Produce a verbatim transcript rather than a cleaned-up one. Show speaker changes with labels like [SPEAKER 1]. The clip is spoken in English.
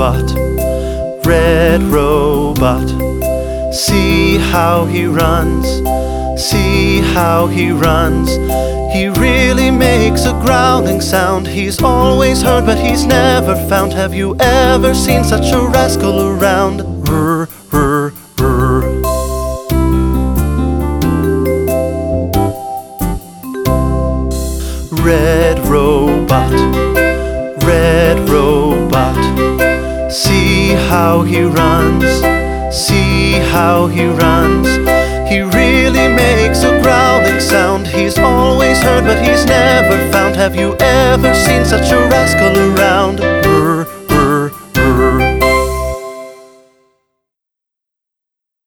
[SPEAKER 1] robot, red robot. See how he runs, see how he runs. He really makes a growling sound. He's always heard but he's never found. Have you ever seen such a rascal around? Rrr, rrr, rrr. Red robot, red robot. See how he runs, see how he runs. He really makes a growling sound. He's always heard but he's never found. Have you ever seen such a rascal around? Brr, brr, brr.